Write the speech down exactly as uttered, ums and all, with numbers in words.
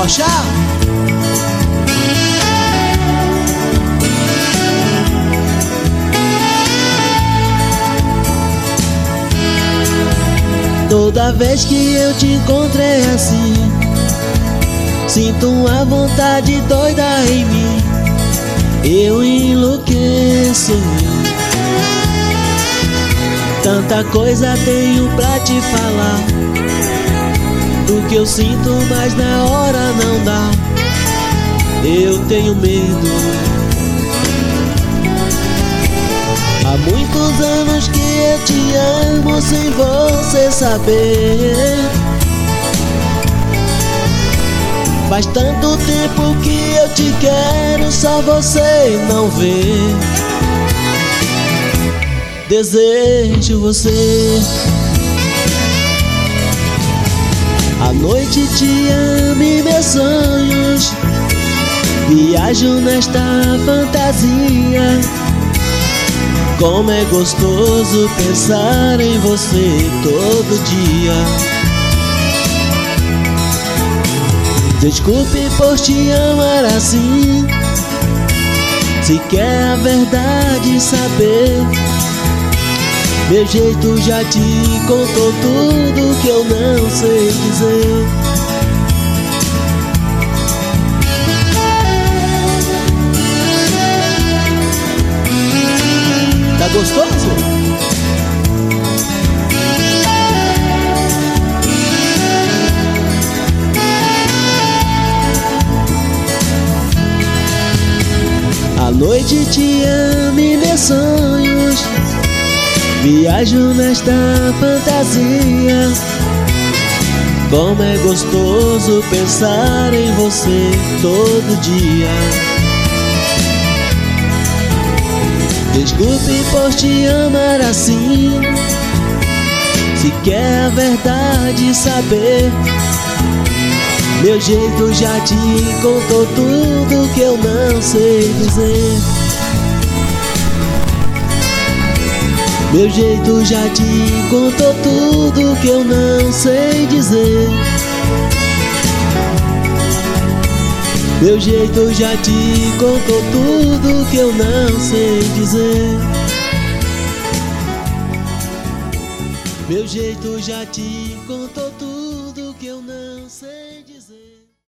debochar. Toda vez que eu te encontrei assim, sinto uma vontade doida em mim. Eu enlouqueço. Tanta coisa tenho pra te falar, do que eu sinto, mas na hora não dá. Eu tenho medo. Há muitos anos que eu te amo sem você saber. Faz tanto tempo que eu te quero, só você não vê. Desejo você. À noite te amo em meus sonhos, viajo nesta fantasia. Como é gostoso pensar em você todo dia. Desculpe por te amar assim, se quer a verdade saber. Meu jeito já te contou tudo que eu não sei dizer. Tá gostoso? À noite te amo em meus sonhos, viajo nesta fantasia. Como é gostoso pensar em você todo dia. Desculpe por te amar assim, se quer a verdade saber. Meu jeito já te contou tudo que eu não sei dizer. Meu jeito já te contou tudo que eu não sei dizer. Meu jeito já te contou tudo que eu não sei dizer. Meu jeito já te contou tudo.